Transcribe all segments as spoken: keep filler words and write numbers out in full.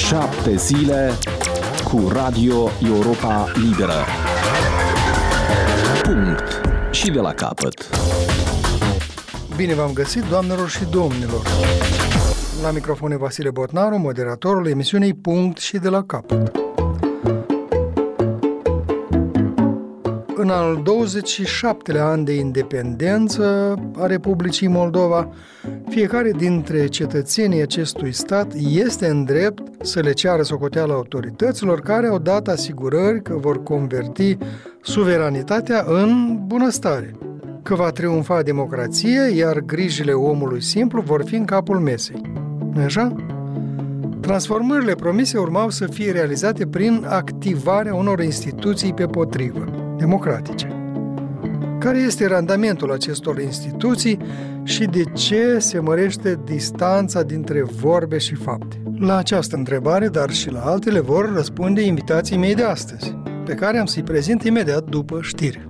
Șapte zile cu Radio Europa Liberă. Punct. Și de la capăt. Bine v-am găsit, doamnelor și domnilor. La microfon e Vasile Botnaru, moderatorul emisiunii Punct și de la capăt. În al douăzeci și șaptelea an de independență a Republicii Moldova, fiecare dintre cetățenii acestui stat este în drept să le ceară socoteală autorităților care au dat asigurări că vor converti suveranitatea în bunăstare, că va triumfa democrația, iar grijile omului simplu vor fi în capul mesei. Nu-i așa? Transformările promise urmau să fie realizate prin activarea unor instituții pe potrivă, democratice. Care este randamentul acestor instituții și de ce se mărește distanța dintre vorbe și fapte? La această întrebare, dar și la altele, vor răspunde invitații mei de astăzi, pe care am să-i prezint imediat după știri.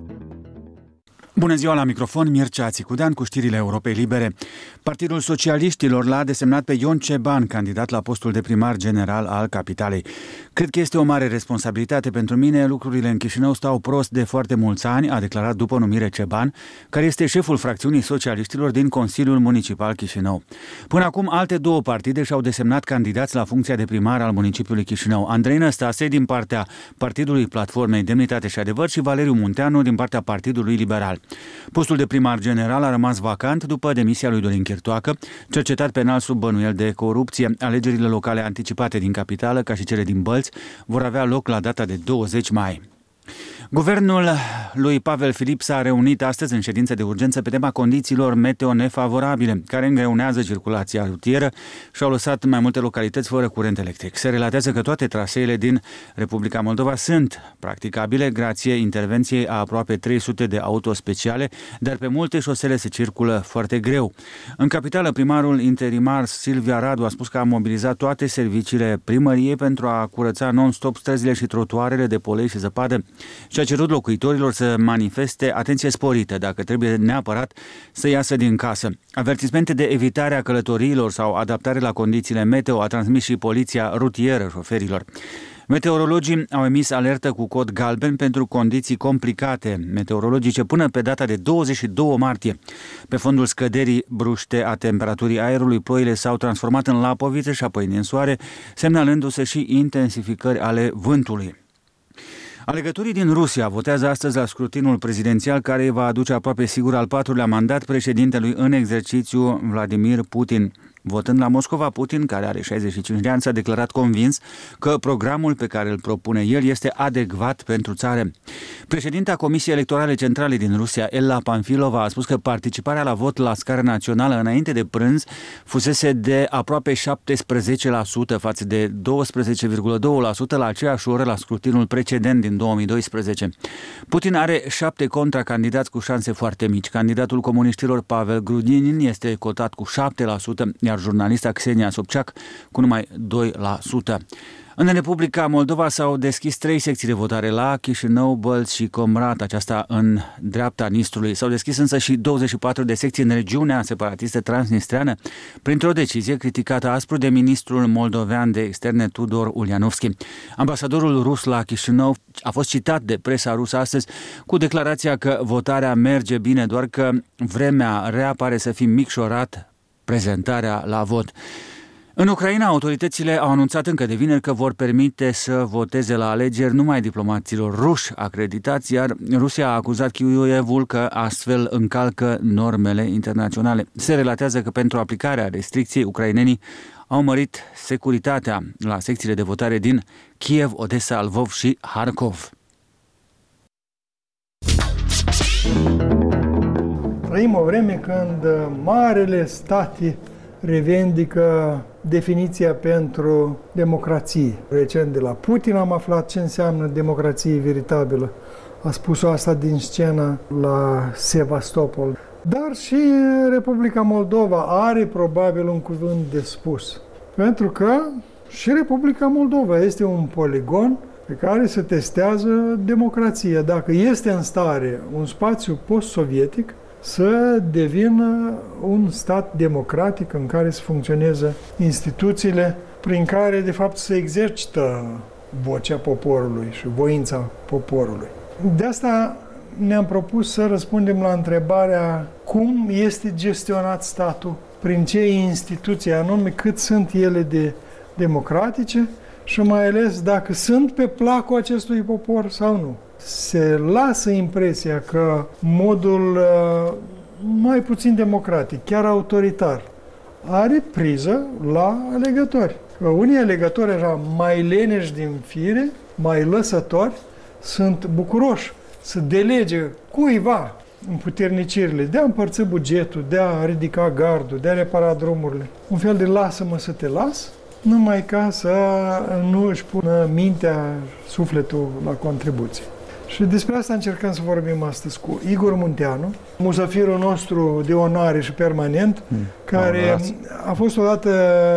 Bună ziua, la microfon Mircea Țicudean cu știrile Europei Libere. Partidul Socialiștilor l-a desemnat pe Ion Ceban, candidat la postul de primar general al capitalei. Cred că este o mare responsabilitate pentru mine, lucrurile în Chișinău stau prost de foarte mulți ani, a declarat după numire Ceban, care este șeful fracțiunii Socialiștilor din Consiliul Municipal Chișinău. Până acum, alte două partide și-au desemnat candidați la funcția de primar al municipiului Chișinău. Andrei Năstase din partea Partidului Platformei Demnitate și Adevăr și Valeriu Munteanu din partea Partidului Liberal. Postul de primar general a rămas vacant după demisia lui Dorin Chirtoacă, cercetat penal sub bănuiel de corupție. Alegerile locale anticipate din capitală, ca și cele din Bălți, vor avea loc la data de douăzeci mai. Guvernul lui Pavel Filip s-a reunit astăzi în ședință de urgență pe tema condițiilor meteo nefavorabile, care îngreunează circulația rutieră și au lăsat mai multe localități fără curent electric. Se relatează că toate traseele din Republica Moldova sunt practicabile grație intervenției a aproape trei sute de auto speciale, dar pe multe șosele se circulă foarte greu. În capitală, primarul interimar Silvia Radu a spus că a mobilizat toate serviciile primăriei pentru a curăța non-stop străzile și trotuarele de polei și zăpadă și a cerut locuitorilor să manifeste atenție sporită dacă trebuie neapărat să iasă din casă. Avertismente de evitare a călătoriilor sau adaptare la condițiile meteo a transmis și poliția rutieră șoferilor. Meteorologii au emis alertă cu cod galben pentru condiții complicate meteorologice până pe data de douăzeci și doi martie. Pe fondul scăderii bruște a temperaturii aerului, ploile s-au transformat în lapovițe și apoi în ninsoare, semnalându-se și intensificări ale vântului. Alegătorii din Rusia votează astăzi la scrutinul prezidențial care îi va aduce aproape sigur al patrulea mandat președintelui în exercițiu Vladimir Putin. Votând la Moscova, Putin, care are șaizeci și cinci de ani, s-a declarat convins că programul pe care îl propune el este adecvat pentru țară. Președinta Comisiei Electorale Centrale din Rusia, Ella Panfilova, a spus că participarea la vot la scară națională înainte de prânz fusese de aproape șaptesprezece la sută față de doisprezece virgulă doi la sută la aceeași oră la scrutinul precedent din două mii doisprezece. Putin are șapte contracandidați cu șanse foarte mici. Candidatul comuniștilor Pavel Grudinin este cotat cu șapte la sută, iar jurnalista Xenia Sobchak cu numai doi la sută. În Republica Moldova s-au deschis trei secții de votare la Chișinău, Bălți și Comrat, aceasta în dreapta Nistrului. S-au deschis însă și douăzeci și patru de secții în regiunea separatistă transnistreană, printr-o decizie criticată aspru de ministrul moldovean de externe Tudor Ulianovski. Ambasadorul rus la Chișinău a fost citat de presa rusă astăzi cu declarația că votarea merge bine, doar că vremea rea pare să fi micșorat prezentarea la vot. În Ucraina, autoritățile au anunțat încă de vineri că vor permite să voteze la alegeri numai diplomaților ruși acreditați, iar Rusia a acuzat Chiievul că astfel încalcă normele internaționale. Se relatează că pentru aplicarea restricției, ucrainenii au mărit securitatea la secțiile de votare din Kiev, Odessa, Lvov și Harkov. Trăim o vreme când marele state revendică definiția pentru democrație. Recent de la Putin am aflat ce înseamnă democrație veritabilă. A spus-o asta din scenă la Sevastopol. Dar și Republica Moldova are probabil un cuvânt de spus. Pentru că și Republica Moldova este un poligon pe care se testează democrația. Dacă este în stare un spațiu post-sovietic, să devină un stat democratic în care să funcționeze instituțiile prin care, de fapt, se exercită vocea poporului și voința poporului. De asta ne-am propus să răspundem la întrebarea cum este gestionat statul, prin ce instituții anume, cât sunt ele de democratice și mai ales dacă sunt pe placul acestui popor sau nu. Se lasă impresia că modul uh, mai puțin democratic, chiar autoritar, are priză la alegători. Că unii alegători era mai leneși din fire, mai lăsători, sunt bucuroși să delege cuiva împuternicirile, de a împărți bugetul, de a ridica gardul, de a repara drumurile. Un fel de lasă-mă să te las, numai ca să nu își pună mintea, sufletul la contribuție. Și despre asta încercăm să vorbim astăzi cu Igor Munteanu, musafirul nostru de onoare și permanent, hmm. care a fost odată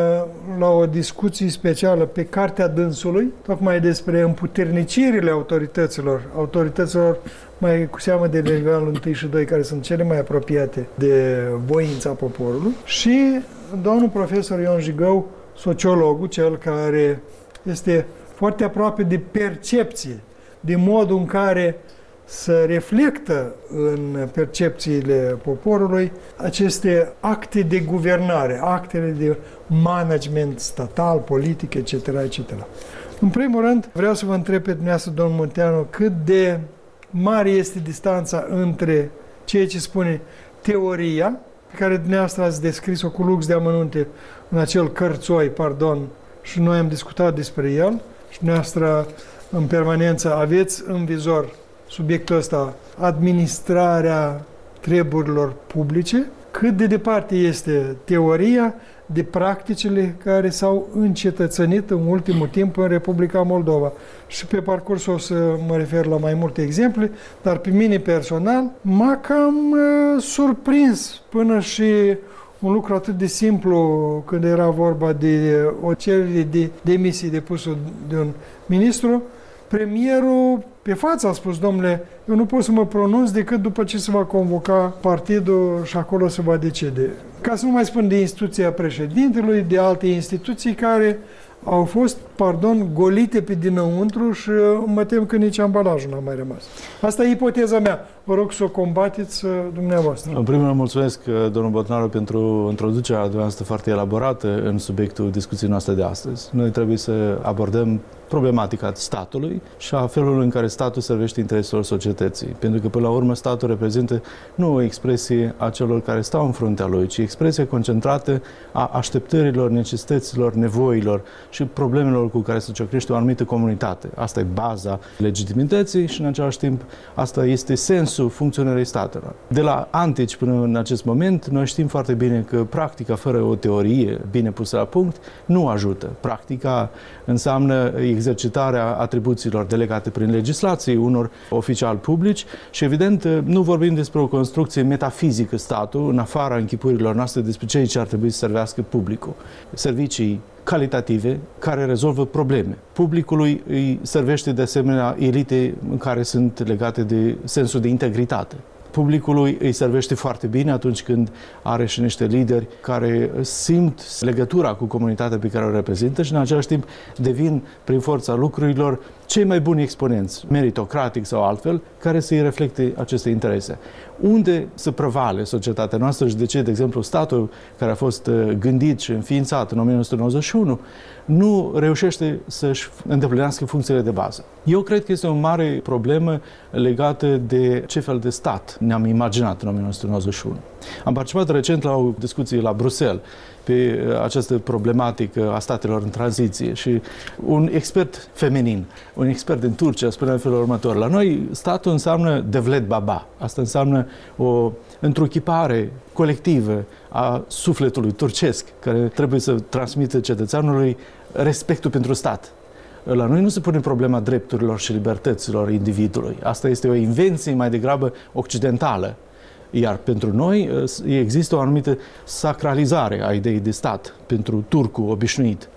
la o discuție specială pe Cartea Dânsului, tocmai despre împuternicirile autorităților, autorităților mai cu seamă de nivelul unu și doi, care sunt cele mai apropiate de voința poporului, și domnul profesor Ion Jigău, sociologul, cel care este foarte aproape de percepție, de modul în care să reflectă în percepțiile poporului aceste acte de guvernare, actele de management statal, politic, et cetera, et cetera. În primul rând, vreau să vă întreb pe dumneavoastră, domnul Munteanu, cât de mare este distanța între ceea ce spune teoria, pe care dumneavoastră ați descris-o cu lux de amănunte în acel cărțoi, pardon, și noi am discutat despre el, și dumneavoastră în permanență aveți în vizor subiectul ăsta, administrarea treburilor publice, cât de departe este teoria de practicile care s-au încetățenit în ultimul timp în Republica Moldova. Și pe parcurs o să mă refer la mai multe exemple, dar pe mine personal m-a cam uh, surprins până și un lucru atât de simplu când era vorba de o cerere de demisie depusă de un ministru. Premierul pe față a spus: domnule, eu nu pot să mă pronunț decât după ce se va convoca partidul și acolo se va decide. Ca să nu mai spun de instituția președintelui, de alte instituții care au fost, pardon, golite pe dinăuntru și mă tem că nici ambalajul n-a mai rămas. Asta e ipoteza mea. Vă rog să o combateți dumneavoastră. În primul rând, mulțumesc, domnul Botnaru, pentru introducerea dumneavoastră foarte elaborată în subiectul discuției noastre de astăzi. Noi trebuie să abordăm problematica statului și a felului în care statul servește intereselor societății. Pentru că, până la urmă, statul reprezintă nu o expresie a celor care stau în fruntea lui, ci expresie concentrată a așteptărilor, necesităților, nevoilor și problemelor cu care se ciocnește o anumită comunitate. Asta e baza legitimității și, în același timp, asta este sensul funcționării statelor. De la antici până în acest moment, noi știm foarte bine că practica fără o teorie bine pusă la punct nu ajută. Practica înseamnă exercitarea atribuțiilor delegate prin legislație unor oficiali publici și, evident, nu vorbim despre o construcție metafizică statul, în afara închipuirilor noastre despre ceea ce ar trebui să servească publicul. Servicii calitative care rezolvă probleme. Publicului îi servește de asemenea elite care sunt legate de sensul de integritate. Publicului îi servește foarte bine atunci când are și niște lideri care simt legătura cu comunitatea pe care o reprezintă și în același timp devin, prin forța lucrurilor, cei mai buni exponenți, meritocratic sau altfel, care să-i reflecte aceste interese. Unde se prevale societatea noastră și de ce, de exemplu, statul care a fost gândit și înființat în o mie nouă sute nouăzeci și unu nu reușește să-și îndeplinească funcțiile de bază. Eu cred că este o mare problemă legată de ce fel de stat ne-am imaginat în o mie nouă sute nouăzeci și unu. Am participat recent la o discuție la Bruxelles pe această problematică a statelor în tranziție și un expert feminin, un expert din Turcia, spunea în felul următor: la noi statul înseamnă devlet baba. Asta înseamnă o întruchipare colectivă a sufletului turcesc, care trebuie să transmită cetățeanului respectul pentru stat. La noi nu se pune problema drepturilor și libertăților individului. Asta este o invenție mai degrabă occidentală. Iar pentru noi există o anumită sacralizare a ideii de stat pentru turcul obișnuit.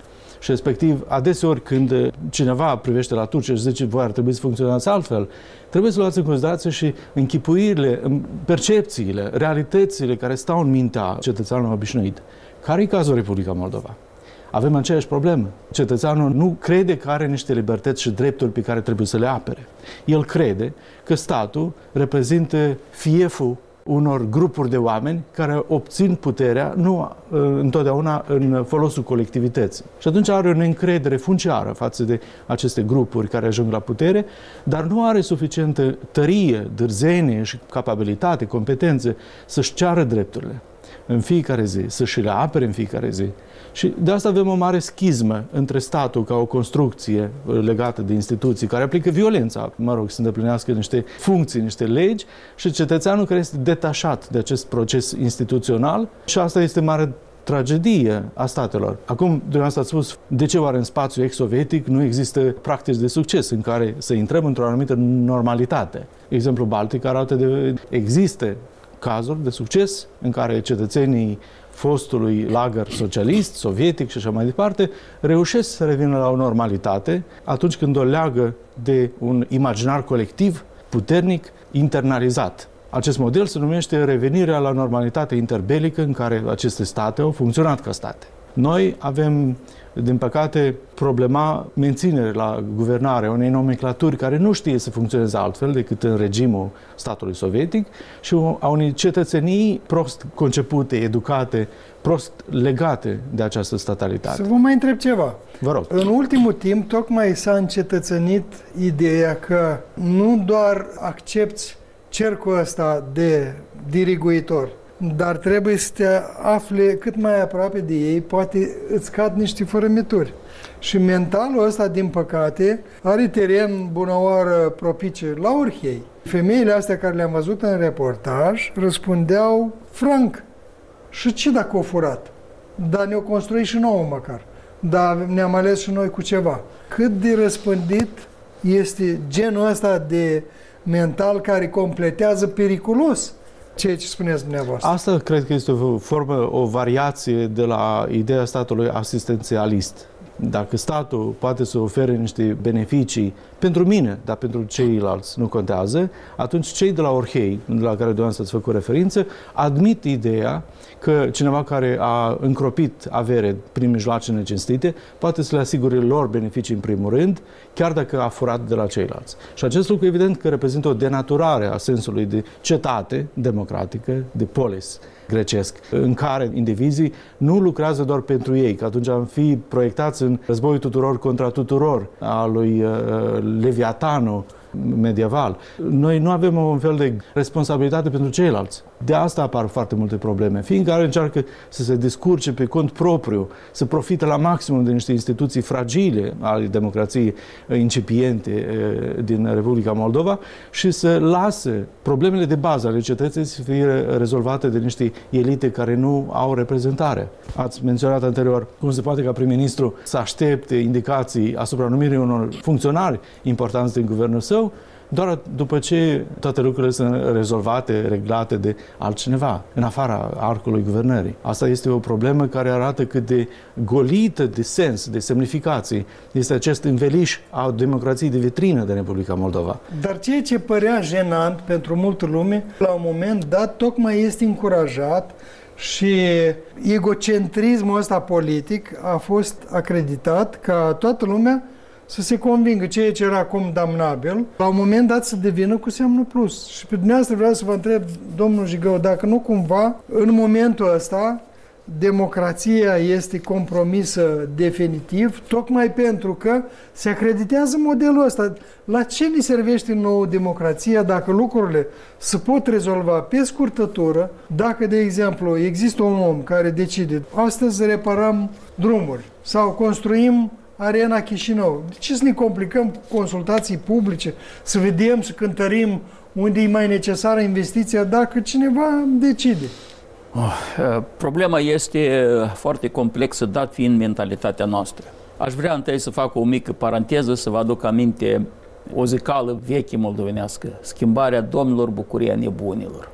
Și respectiv, adeseori când cineva privește la Turcia și zice voi ar trebui să funcționați altfel, trebuie să luați în considerație și închipuirile, percepțiile, realitățile care stau în mintea cetățeanului obișnuit. Care e cazul Republica Moldova? Avem aceeași problemă. Cetățeanul nu crede că are niște libertăți și drepturi pe care trebuie să le apere. El crede că statul reprezintă fieful unor grupuri de oameni care obțin puterea nu întotdeauna în folosul colectivității. Și atunci are o neîncredere funciară față de aceste grupuri care ajung la putere, dar nu are suficientă tărie, dârzenie și capabilitate, competențe să-și ceară drepturile în fiecare zi, să-și le apere în fiecare zi. Și de asta avem o mare schismă între statul ca o construcție legată de instituții care aplică violența, mă rog, să îndeplinească niște funcții, niște legi, și cetățeanul care este detașat de acest proces instituțional, și asta este mare tragedie a statelor. Acum, dumneavoastră ați spus, de ce oare în spațiul ex-sovietic nu există practici de succes în care să intrăm într-o anumită normalitate? Exemplu Baltic arată de există cazuri de succes în care cetățenii fostului lagăr socialist, sovietic și așa mai departe, reușesc să revină la o normalitate atunci când o leagă de un imaginar colectiv puternic, internalizat. Acest model se numește revenirea la normalitate interbelică în care aceste state au funcționat ca state. Noi avem, din păcate, problema menținerii la guvernare unei nomenclaturi care nu știe să funcționeze altfel decât în regimul statului sovietic și a unei cetățenii prost concepute, educate, prost legate de această statalitate. Să vă mai întreb ceva. Vă rog. În ultimul timp, tocmai s-a încetățenit ideea că nu doar accepți cercul ăsta de diriguitor, dar trebuie să te afli cât mai aproape de ei, poate îți cad niște fărămituri. Și mentalul ăsta, din păcate, are teren bunăoară propice la orhei. Femeile astea care le-am văzut în reportaj răspundeau franc. Și ce dacă o furat? Dar ne-o construi și nouă măcar. Dar ne-am ales și noi cu ceva. Cât de răspândit este genul ăsta de mental care completează periculos ceea ce spuneți dumneavoastră. Asta cred că este o formă, o variație de la ideea statului asistențialist. Dacă statul poate să ofere niște beneficii pentru mine, dar pentru ceilalți nu contează, atunci cei de la orhei, la care dumneavoastră ați făcut referință, admit ideea că cineva care a încropit avere prin mijloace necinstite poate să le asigure lor beneficii în primul rând, chiar dacă a furat de la ceilalți. Și acest lucru evident că reprezintă o denaturare a sensului de cetate democratică, de polis grecesc, în care indivizii nu lucrează doar pentru ei, că atunci am fi proiectați în războiul tuturor contra tuturor, al lui uh, Leviatanu medieval. Noi nu avem un fel de responsabilitate pentru ceilalți. De asta apar foarte multe probleme. Fiecare încearcă să se descurce pe cont propriu, să profite la maximum de niște instituții fragile ale democrației incipiente din Republica Moldova și să lase problemele de bază ale cetății să fie rezolvate de niște elite care nu au reprezentare. Ați menționat anterior cum se poate ca prim-ministru să aștepte indicații asupra numirii unor funcționari importanți din guvernul său, doar după ce toate lucrurile sunt rezolvate, reglate de altcineva, în afara arcului guvernării. Asta este o problemă care arată cât de golită de sens, de semnificații, este acest înveliș a democrației de vitrină de Republica Moldova. Dar ceea ce părea jenant pentru multă lume, la un moment dat, tocmai este încurajat și egocentrismul ăsta politic a fost acreditat ca toată lumea să se convingă ceea ce era acum damnabil, la un moment dat să devină cu semnul plus. Și pe dumneavoastră vreau să vă întreb, domnul Jigău, dacă nu cumva, în momentul ăsta, democrația este compromisă definitiv, tocmai pentru că se acreditează modelul ăsta. La ce ne servește nouă democrația dacă lucrurile se pot rezolva pe scurtătură, dacă, de exemplu, există un om care decide, astăzi reparăm drumuri sau construim Arena Chișinău. De ce să ne complicăm cu consultații publice, să vedem, să cântărim unde e mai necesară investiția dacă cineva decide? Oh, problema este foarte complexă, dat fiind mentalitatea noastră. Aș vrea întâi să fac o mică paranteză, să vă aduc aminte o zicală veche moldovenească, schimbarea domnilor, bucuria nebunilor.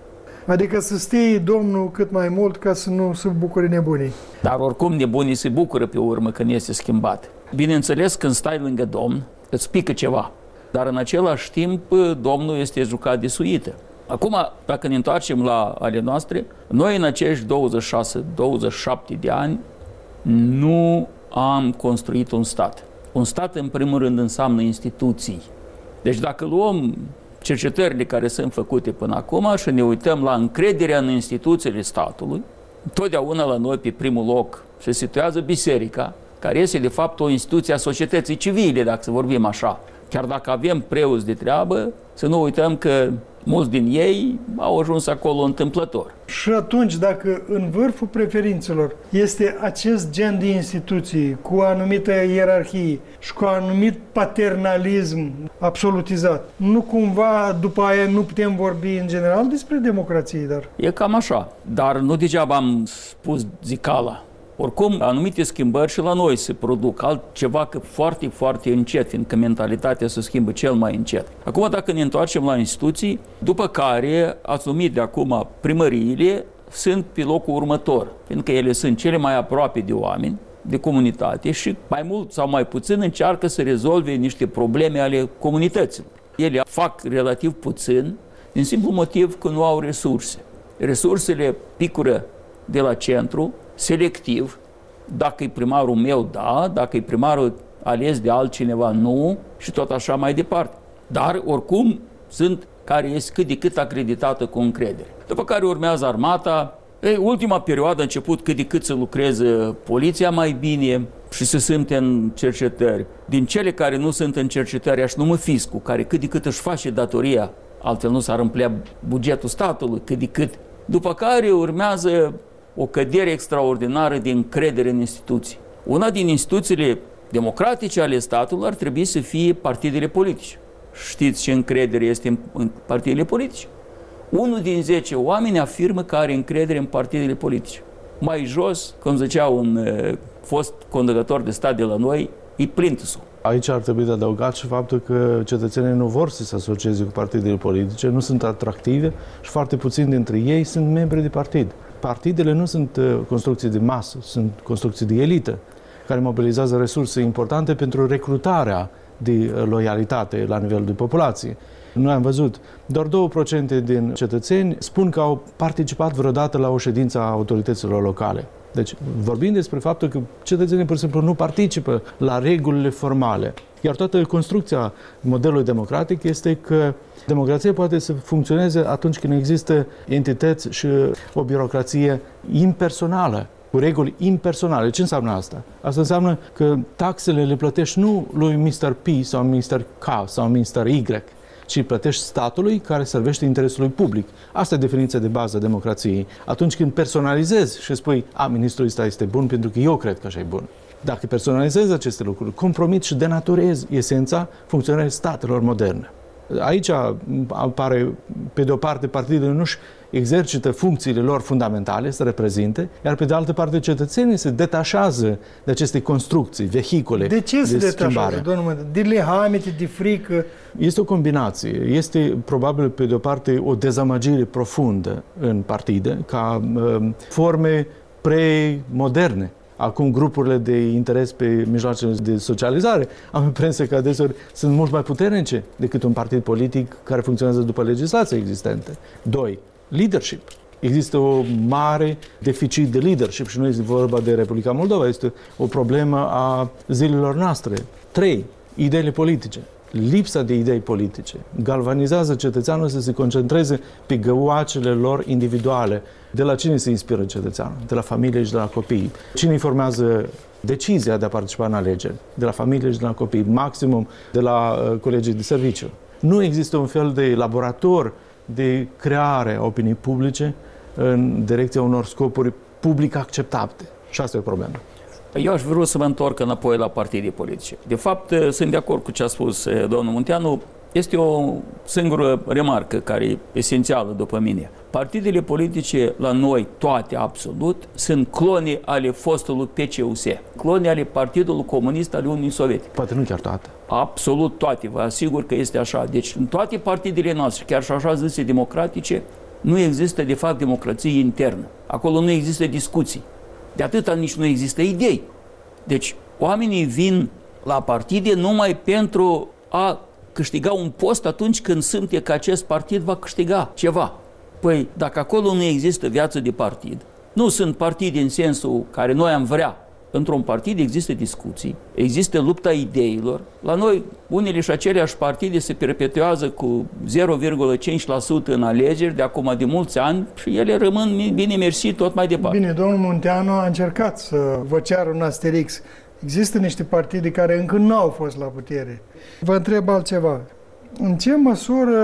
Adică să stie domnul cât mai mult ca să nu se bucure nebunii. Dar oricum nebunii se bucură pe urmă când este schimbat. Bineînțeles, când stai lângă domn, îți pică ceva. Dar în același timp, domnul este jucat de suită. Acum, dacă ne întoarcem la ale noastre, noi în acești douăzeci și șase douăzeci și șapte de ani nu am construit un stat. Un stat, în primul rând, înseamnă instituții. Deci dacă luăm cercetările care sunt făcute până acum și ne uităm la încrederea în instituțiile statului, totdeauna la noi pe primul loc se situează biserica, care este de fapt o instituție a societății civile, dacă să vorbim așa. Chiar dacă avem preoți de treabă, să nu uităm că mulți din ei au ajuns acolo întâmplător. Și atunci, dacă în vârful preferințelor este acest gen de instituții cu o anumită ierarhie și cu un anumit paternalism absolutizat, nu cumva după aia nu putem vorbi în general despre democrație, dar... E cam așa, dar nu degeaba am spus zicala. Oricum, anumite schimbări și la noi se produc, altceva că foarte, foarte încet, fiindcă mentalitatea se schimbă cel mai încet. Acum, dacă ne întoarcem la instituții, după care ați numit de acum primăriile, sunt pe locul următor, fiindcă ele sunt cele mai aproape de oameni, de comunitate și mai mult sau mai puțin încearcă să rezolve niște probleme ale comunităților. Ele fac relativ puțin, din simplu motiv că nu au resurse. Resursele picură de la centru, selectiv, dacă e primarul meu, da, dacă e primarul ales de altcineva, nu, și tot așa mai departe. Dar, oricum, sunt care este cât de cât acreditată cu încredere. După care urmează armata. Ei, ultima perioadă a început cât de cât să lucreze poliția mai bine și să simte în cercetări. Din cele care nu sunt în cercetări, aș nume fiscul, care cât de cât își face datoria, altfel nu s-ar împlea bugetul statului, cât de cât. După care urmează o cădere extraordinară de încredere în instituții. Una din instituțiile democratice ale statului ar trebui să fie partidele politice. Știți ce încredere este în partidele politice? Unul din zece oameni afirmă că are încredere în partidele politice. Mai jos, cum zicea un uh, fost conducător de stat de la noi, e plintusul. Aici ar trebui de adăugat și faptul că cetățenii nu vor să se asocieze cu partidele politice, nu sunt atractive și foarte puțini dintre ei sunt membri de partid. Partidele nu sunt construcții de masă, sunt construcții de elită, care mobilizează resurse importante pentru recrutarea de loialitate la nivelul de populație. Noi am văzut, doar două la sută din cetățeni spun că au participat vreodată la o ședință a autorităților locale. Deci vorbim despre faptul că cetățenii, pur și simplu, nu participă la regulile formale. Iar toată construcția modelului democratic este că democrația poate să funcționeze atunci când există entități și o birocrație impersonală, cu reguli impersonale. Ce înseamnă asta? Asta înseamnă că taxele le plătești nu lui mister P sau mister K sau mister Y, ci plătești statului care servește interesului public. Asta e definiția de bază a democrației. Atunci când personalizezi și spui, a, ministrul ăsta este bun pentru că eu cred că așa e bun. Dacă personalizezi aceste lucruri, compromit și denaturezi esența funcționării statelor moderne. Aici apare, pe de o parte, partidele nu-și exercită funcțiile lor fundamentale, să reprezinte, iar pe de altă parte cetățenii se detașează de aceste construcții, vehicule de De ce se de detașează, domnule? De lehamete, de frică? Este o combinație. Este probabil, pe de o parte, o dezamăgire profundă în partide, ca uh, forme pre-moderne. Acum grupurile de interes pe mijloacele de socializare, am impresia că adeseori sunt mult mai puternice decât un partid politic care funcționează după legislația existentă. Doi, leadership. Există o mare deficit de leadership și nu este vorba de Republica Moldova, este o problemă a zilelor noastre. Trei, ideile politice. Lipsa de idei politice galvanizează cetățeanul să se concentreze pe găoacele lor individuale. De la cine se inspiră cetățeanul? De la familie și de la copii. Cine informează decizia de a participa în alegeri? De la familie și de la copii. Maximum de la uh, colegii de serviciu. Nu există un fel de laborator de creare a opiniei publice în direcția unor scopuri public acceptabile. Și asta e o problemă. Eu aș vrea să mă întorc înapoi la partidii politice. De fapt, sunt de acord cu ce a spus domnul Munteanu. Este o singură remarcă care e esențială după mine. Partidele politice la noi, toate absolut, sunt clone ale fostului P C U S, clone ale Partidului Comunist al Uniunii Sovietice. Poate nu chiar toate. Absolut toate, vă asigur că este așa. Deci în toate partidele noastre, chiar și așa zise democratice, nu există de fapt democrație internă. Acolo nu există discuții. De atâta nici nu există idei. Deci oamenii vin la partide numai pentru a câștiga un post atunci când simte că acest partid va câștiga ceva. Păi dacă acolo nu există viață de partid, nu sunt partide în sensul care noi am vrea. Într-un partid există discuții, există lupta ideilor. La noi, unele și aceleași partide se perpetuează cu zero virgulă cinci la sută în alegeri de acum de mulți ani și ele rămân bine mersi tot mai departe. Bine, domnul Munteanu a încercat să vă ceară un asterix. Există niște partide care încă nu au fost la putere. Vă întreb altceva. În ce măsură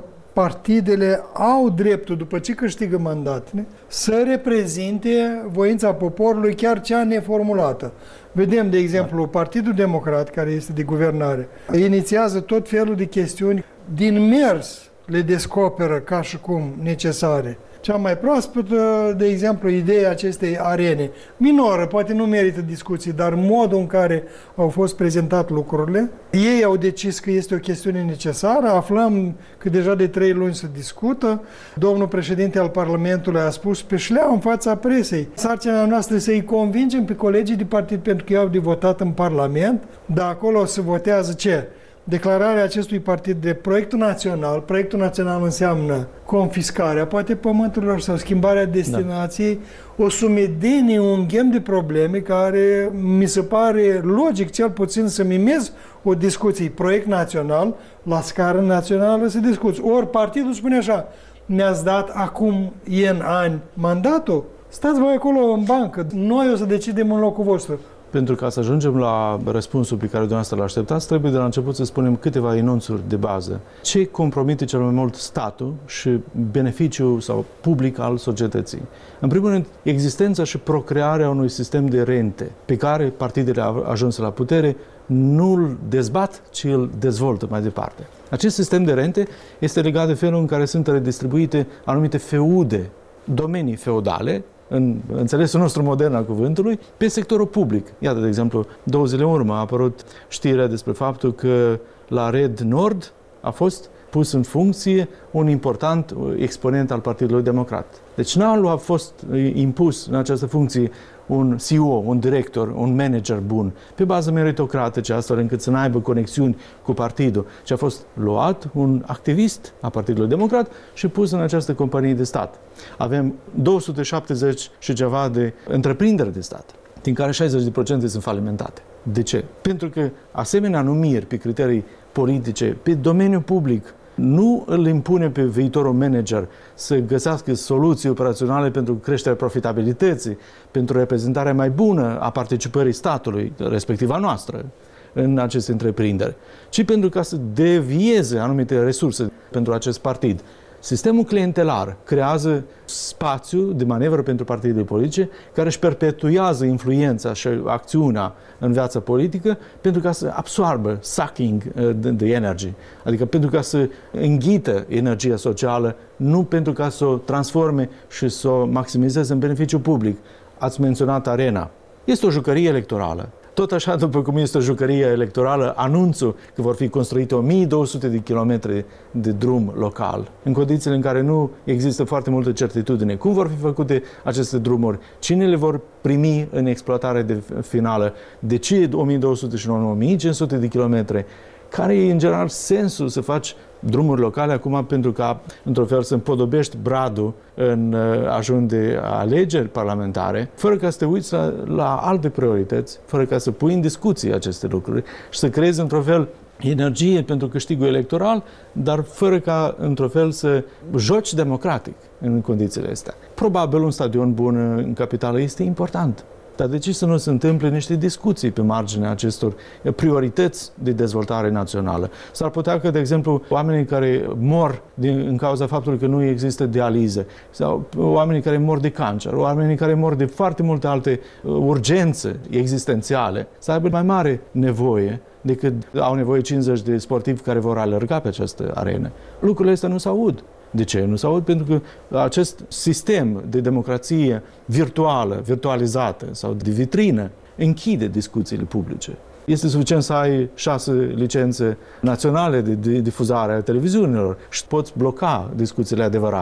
partidele au dreptul, după ce câștigă mandatele, să reprezinte voința poporului, chiar cea neformulată? Vedem, de exemplu, Partidul Democrat, care este de guvernare, inițiază tot felul de chestiuni, din mers le descoperă ca și cum necesare. Cea mai proaspătă, de exemplu, ideea acestei arene, minoră, poate nu merită discuții, dar modul în care au fost prezentate lucrurile, ei au decis că este o chestiune necesară, aflăm că deja de trei luni se discută, domnul președinte al Parlamentului a spus pe șleau în fața presei, sarcina noastră să-i convingem pe colegii de partid pentru că ei au de votat în Parlament, dar acolo se votează ce? Declararea acestui partid de proiectul național. Proiectul național înseamnă confiscarea poate pământurilor sau schimbarea destinației, da. O sumedenie, un ghem de probleme care mi se pare logic cel puțin să mimez o discuție. Proiect național, la scară națională se discuți. Ori partidul spune așa, mi-ați dat acum N ani mandatul, stați voi acolo în bancă, noi o să decidem în locul vostru. Pentru ca să ajungem la răspunsul pe care dumneavoastră l așteptați, trebuie de la început să spunem câteva enunțuri de bază. Ce compromite cel mai mult statul și beneficiul sau public al societății? În primul rând, existența și procrearea unui sistem de rente pe care partidele ajunse la putere nu îl dezbat, ci îl dezvoltă mai departe. Acest sistem de rente este legat de felul în care sunt redistribuite anumite feude, domenii feudale, în înțelesul nostru modern al cuvântului, pe sectorul public. Iată, de exemplu, două zile în urmă a apărut știrea despre faptul că la Red Nord a fost pus în funcție un important exponent al Partidului Democrat. Deci nu a fost impus în această funcție un C E O, un director, un manager bun, pe bază meritocratică, astfel încât să n-aibă conexiuni cu partidul, ci a fost luat un activist a Partidului Democrat și pus în această companie de stat. Avem două sute șaptezeci și ceva de întreprinderi de stat, din care șaizeci la sută sunt falimentate. De ce? Pentru că asemenea numiri pe criterii politice, pe domeniul public, nu îl impune pe viitorul manager să găsească soluții operaționale pentru creșterea profitabilității, pentru reprezentarea mai bună a participării statului, respectiv a noastră, în aceste întreprinderi, ci pentru ca să devieze anumite resurse pentru acest partid. Sistemul clientelar creează spațiu de manevră pentru partidele politice care își perpetuează influența și acțiunea în viața politică pentru ca să absorbă sucking de energy, adică pentru ca să înghită energia socială, nu pentru ca să o transforme și să o maximizeze în beneficiu public. Ați menționat arena. Este o jucărie electorală. Tot așa, după cum este o jucărie electorală, anunțul că vor fi construite o mie două sute de kilometri de drum local, în condițiile în care nu există foarte multă certitudine. Cum vor fi făcute aceste drumuri? Cine le vor primi în exploatare de finală? De ce o mie două sute și nu o mie cinci sute de kilometri? Care e, în general, sensul să faci drumuri locale acum pentru ca, într-un fel, să împodobești bradul în ajun de alegeri parlamentare, fără ca să te uiți la, la alte priorități, fără ca să pui în discuție aceste lucruri și să creezi, într-un fel, energie pentru câștigul electoral, dar fără ca, într-un fel, să joci democratic în condițiile astea. Probabil un stadion bun în capitală este important. Dar de ce să nu se întâmple niște discuții pe marginea acestor priorități de dezvoltare națională? S-ar putea că, de exemplu, oamenii care mor din, în cauza faptului că nu există dializă, sau oamenii care mor de cancer, oamenii care mor de foarte multe alte urgențe existențiale, să aibă mai mare nevoie decât au nevoie cincizeci de sportivi care vor alerga pe această arenă. Lucrurile astea nu se aud. De ce? Nu se aud pentru că acest sistem de democrație virtuală, virtualizată sau de vitrină închide discuțiile publice. Este suficient să ai șase licențe naționale de difuzare a televiziunilor și poți bloca discuțiile adevărate.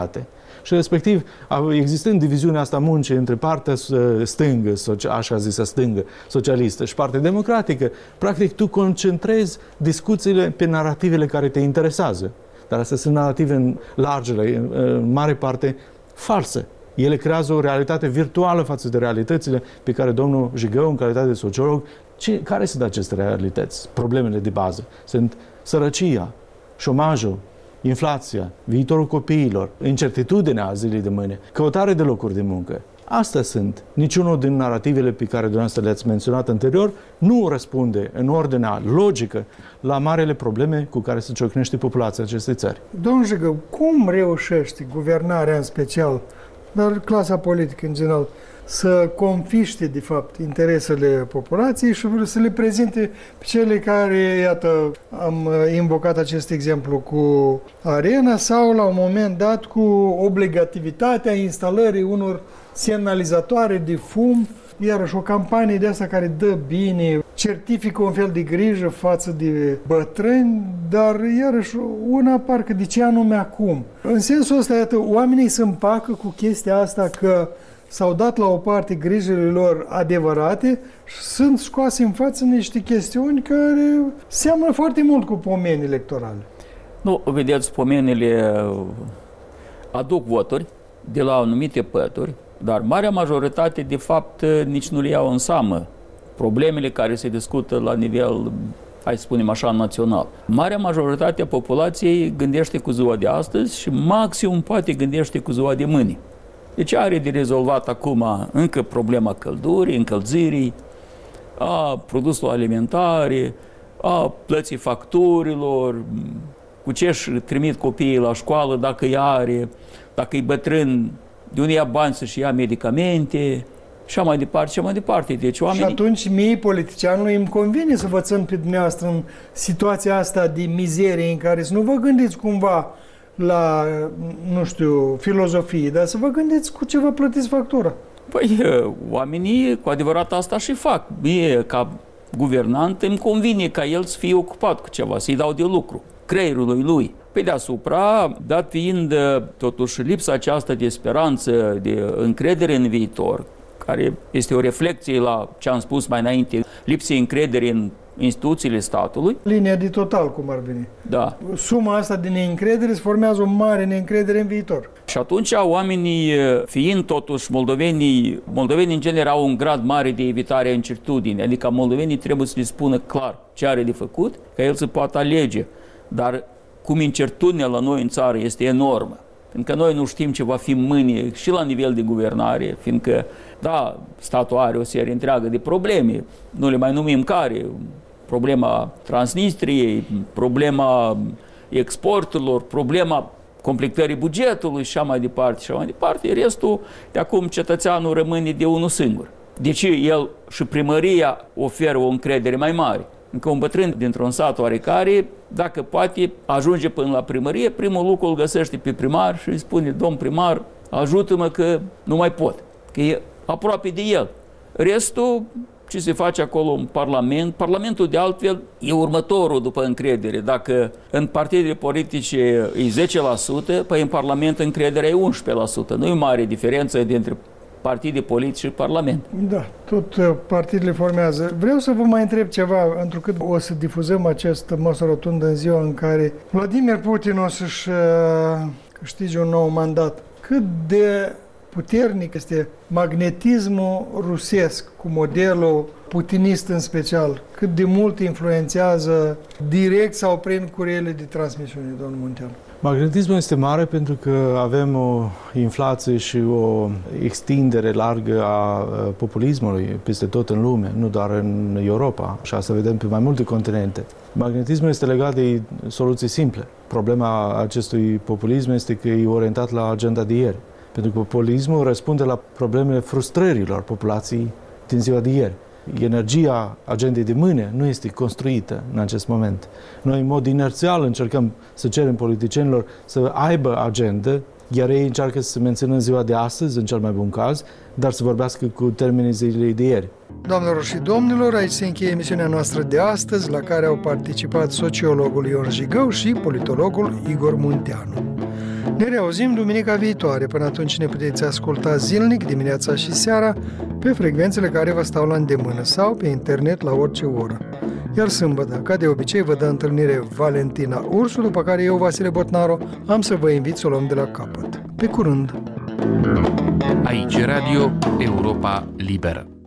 Și respectiv, existând diviziunea asta muncii între partea stângă, așa zisă stângă, socialistă și partea democratică, practic tu concentrezi discuțiile pe narativele care te interesează. Dar astea sunt narative în largele, în mare parte false. Ele creează o realitate virtuală față de realitățile pe care domnul Jigău, în calitate de sociolog, ce, care sunt aceste realități? Problemele de bază. Sunt sărăcia, șomajul, inflația, viitorul copiilor, incertitudinea zilei de mâine, căutare de locuri de muncă. Astea sunt. Niciunul din narativele pe care dumneavoastră le-ați menționat anterior nu răspunde în ordinea logică la marele probleme cu care se ciocnește populația acestei țări. Domnul Jigău, cum reușește guvernarea în special, dar clasa politică în general, să confiște, de fapt, interesele populației și să le prezinte pe cele care, iată, am invocat acest exemplu cu Arena sau, la un moment dat, cu obligativitatea instalării unor semnalizatoare de fum, iarăși o campanie de asta care dă bine, certifică un fel de grijă față de bătrâni, dar iarăși una parcă de ce anume acum. În sensul ăsta, iată, oamenii se împacă cu chestia asta că s-au dat la o parte grijile lor adevărate și sunt scoase în față niște chestiuni care seamănă foarte mult cu pomeni electorale. Nu, vedeți, pomenile aduc voturi de la anumite pături, dar marea majoritate, de fapt, nici nu le iau în seamă problemele care se discută la nivel, hai să spunem așa, național. Marea majoritate a populației gândește cu ziua de astăzi și maximum poate gândește cu ziua de mâine. Deci are de rezolvat acum încă problema căldurii, încălzirii, a produselor alimentare, a plății facturilor, cu ce își trimit copiii la școală, dacă îi are, dacă e bătrân, de unde ia bani să-și ia medicamente, și mai departe, și mai departe. Deci, oamenii... Și atunci mie, politicianului, îmi convine să vă țin pe dumneavoastră în situația asta de mizerie în care să nu vă gândiți cumva la, nu știu, filozofie, dar să vă gândiți cu ce vă plătiți factura. Păi, oamenii cu adevărat asta și fac. Mie, ca guvernant, îmi convine ca el să fie ocupat cu ceva, să-i dau de lucru, creierului lui. Pe deasupra, dat fiind totuși lipsa aceasta de speranță, de încredere în viitor, care este o reflecție la ce am spus mai înainte, lipsei încredere în instituțiile statului. Linia de total, cum ar veni. Da. Suma asta de neîncredere se formează o mare neîncredere în viitor. Și atunci oamenii, fiind totuși moldovenii, moldovenii în general au un grad mare de evitare a incertitudinii, adică moldovenii trebuie să le spună clar ce are de făcut, ca el să poată alege. Dar cum incertitudinea la noi în țară este enormă, fiindcă noi nu știm ce va fi mâine și la nivel de guvernare, fiindcă, da, statul are o serie întreagă de probleme, nu le mai numim care, problema Transnistriei, problema exporturilor, problema completării bugetului și așa mai departe, și așa mai departe. Restul, de acum, cetățeanul rămâne de unul singur. Deci el și primăria oferă o încredere mai mare. Încă un bătrân dintr-un sat oarecare, dacă poate, ajunge până la primărie, primul lucru îl găsește pe primar și îi spune: domn primar, ajută-mă că nu mai pot, că e aproape de el. Restul, ce se face acolo în Parlament, Parlamentul de altfel e următorul după încredere. Dacă în partidele politice e zece la sută, păi în Parlament încrederea e unsprezece la sută. Nu e mare diferență dintre partide politice și Parlament. Da, tot partidele formează. Vreau să vă mai întreb ceva, întrucât o să difuzăm acest masă rotundă în ziua în care Vladimir Putin o să-și câștige un nou mandat. Cât de puternic este magnetismul rusesc, cu modelul putinist în special? Cât de mult influențează direct sau prin curele de transmisiune, domnul Munteanu? Magnetismul este mare pentru că avem o inflație și o extindere largă a populismului peste tot în lume, nu doar în Europa, și asta vedem pe mai multe continente. Magnetismul este legat de soluții simple. Problema acestui populism este că e orientat la agenda de ieri, pentru că populismul răspunde la problemele frustrărilor populației din ziua de ieri. Energia agendei de mâine nu este construită în acest moment. Noi, în mod inerțial, încercăm să cerem politicienilor să aibă agendă, iar ei încearcă să se mențină în ziua de astăzi, în cel mai bun caz, dar să vorbească cu termenii zilei de ieri. Doamnelor și domnilor, aici se încheie emisiunea noastră de astăzi, la care au participat sociologul Ion Jigău și politologul Igor Munteanu. Ne reauzim duminica viitoare. Până atunci ne puteți asculta zilnic, dimineața și seara, pe frecvențele care vă stau la îndemână sau pe internet la orice oră. Iar sâmbătă, ca de obicei, vă dă întâlnire Valentina Ursu, după care eu, Vasile Botnaru, am să vă invit să o luăm de la capăt. Pe curând! Aici Radio Europa Liberă.